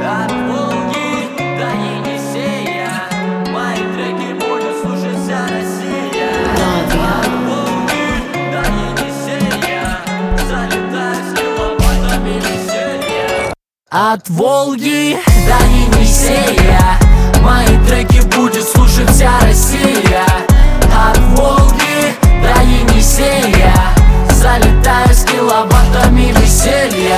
От Волги до Енисея мои треки будет слушать вся Россия. От Волги до Енисея залетаю с киловаттами веселья. От Волги до Енисея мои треки будет слушать вся Россия. От Волги до Енисея залетаю с киловаттами веселья.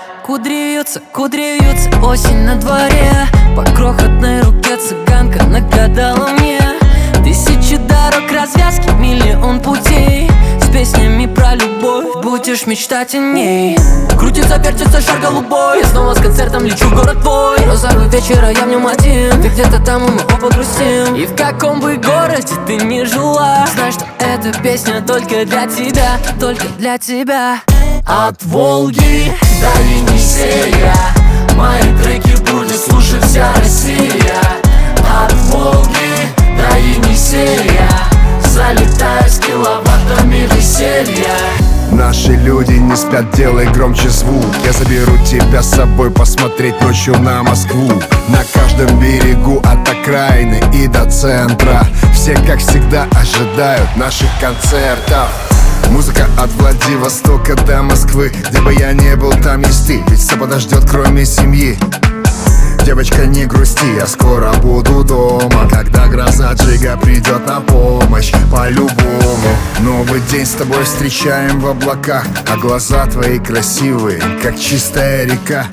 Кудри вьются, осень на дворе. По крохотной руке цыганка нагадала мне тысячи дорог, развязки, миллион путей. С песнями про любовь будешь мечтать о ней. Крутится, вертится шар голубой. Я снова с концертом лечу в город твой. Розовый вечер, а я в нем один. Ты где-то там, и мы оба грустим. И в каком бы городе ты ни жила, знай, что эта песня только для тебя, только для тебя. От Волги до Енисея мои треки будет слушать вся Россия. От Волги до Енисея залетаю с киловаттами веселья. Наши люди не спят, делай громче звук. Я заберу тебя с собой посмотреть ночью на Москву. На каждом берегу от окраины и до центра все, как всегда, ожидают наших концертов. Музыка от Владивостока до Москвы. Где бы я не был, там есть ты. Ведь все подождет, кроме семьи. Девочка, не грусти, я скоро буду дома. Когда гроза Джига придет на помощь, по-любому. Новый день с тобой встречаем в облаках, а глаза твои красивые, как чистая река.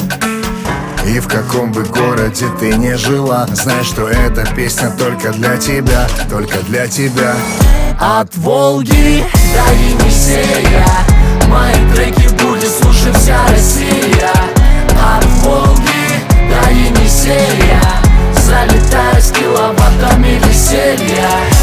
И в каком бы городе ты не жила, знай, что эта песня только для тебя, только для тебя. От Волги до Енисея мои треки будет слушать вся Россия. От Волги до Енисея залетаю с киловаттами веселья.